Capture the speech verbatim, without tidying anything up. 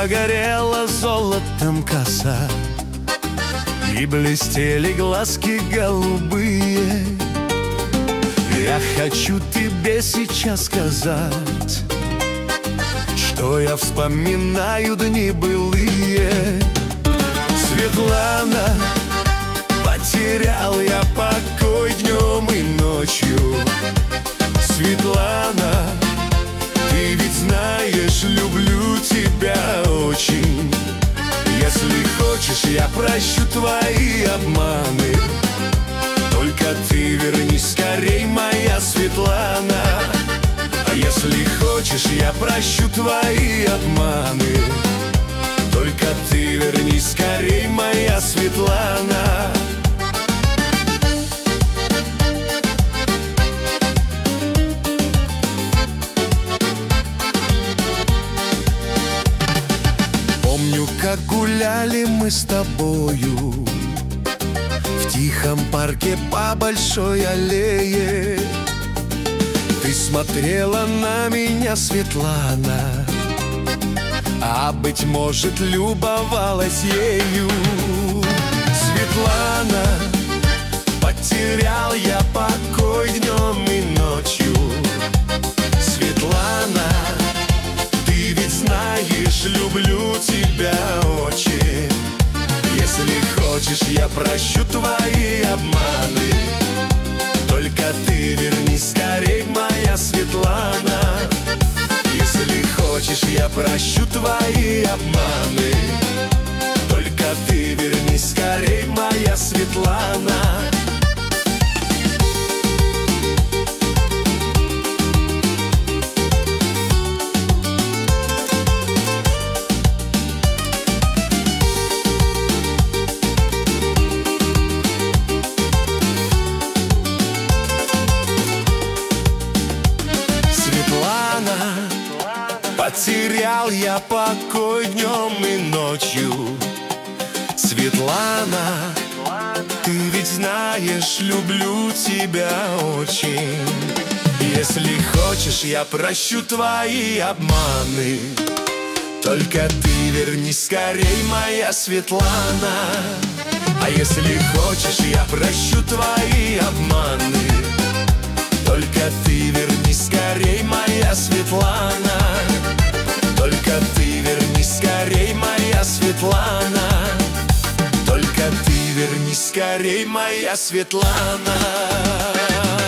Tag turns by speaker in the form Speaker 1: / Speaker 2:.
Speaker 1: загорела золотом коса, и блестели глазки голубые. Я хочу тебе сейчас сказать, что я вспоминаю дни былые. Светлана, потерял я покой днем и ночью. Светлана, ты ведь знаешь, люблю тебя очень. Если хочешь, я прощу твои обманы, только ты вернись скорей, моя Светлана. А если хочешь, я прощу твои обманы, только ты вернись скорей, моя Светлана. Помню, как гуляли мы с тобою в тихом парке по большой аллее. Ты смотрела на меня, Светлана, а, быть может, любовалась ею. Светлана, потерял я покой днем и ночью. Светлана, ты ведь знаешь, люблю тебя очень. Если хочешь, я прощу твои обманы, только ты вернись скорей, моя Светлана. Если хочешь, я прощу твои обманы, только ты вернись скорей, моя Светлана. Потерял я покой днем и ночью. Светлана, ты ведь знаешь, люблю тебя очень. Если хочешь, я прощу твои обманы, только ты вернись скорей, моя Светлана. А если хочешь, я прощу твои обманы, только ты вернись скорей, моя Светлана. Только ты вернись скорей, моя Светлана. Только ты вернись скорей, моя Светлана.